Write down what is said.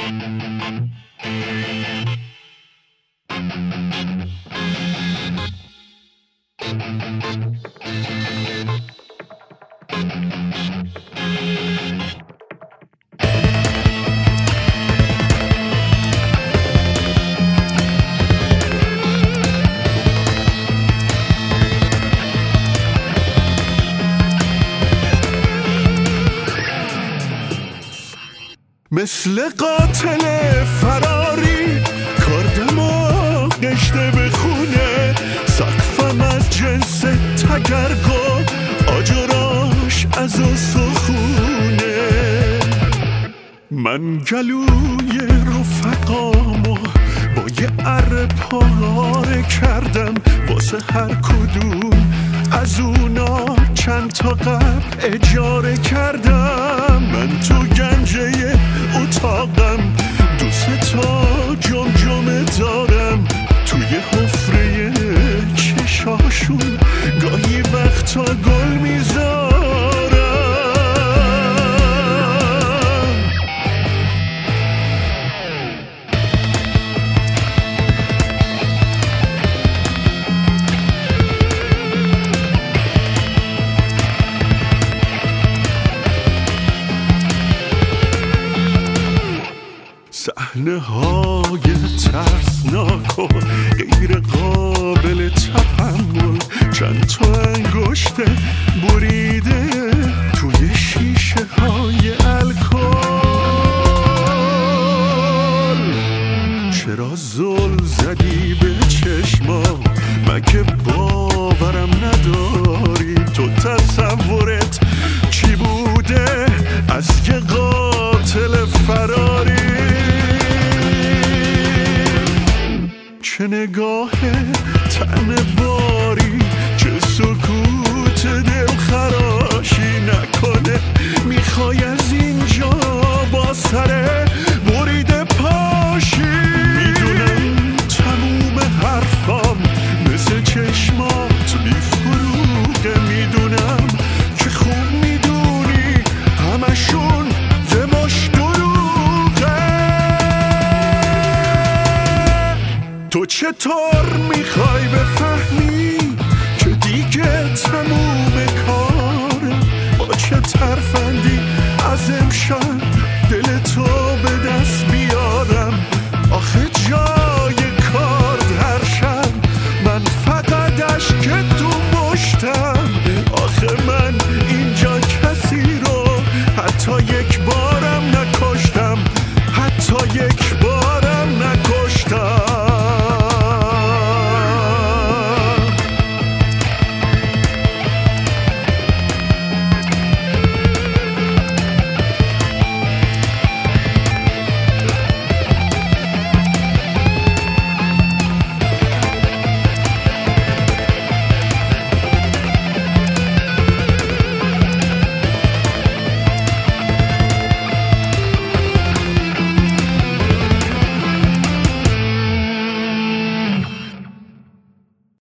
مثل قاتل فراری کار دماغ گشته به خونه، سقفم از جنس تگرگو، آجراش از سخونه. من گلوی رفقامو با یه اره پاره کردم، واسه هر کدوم از اونا چند تا قبل اجاره کردم. من تو گنجه اتاقم دوست تا جمجمه دارم، توی حفره چشاشون گاهی وقتا گل میذارم. صحنه های ترسناک و غیر قابل تحمل، چند تا انگشت بریده توی شیشه های الکل. چرا زل زدی به چشمام؟ مگه باورم نداری؟ تو تصورت چی بوده از یه قاتل فراری؟ چه نگاه تن باری، چه سکوت دل خراشی، نکنه میخوای از اینجا با سر بریده پاشی. میدونم تموم حرفام مثل چشمات بیفروغه، میدونم که خوب میدونی همشون یه مش دروغه. تو چطور میخوای بفهمی که دیگه تموم کاره؟ با چه ترفندی از امشب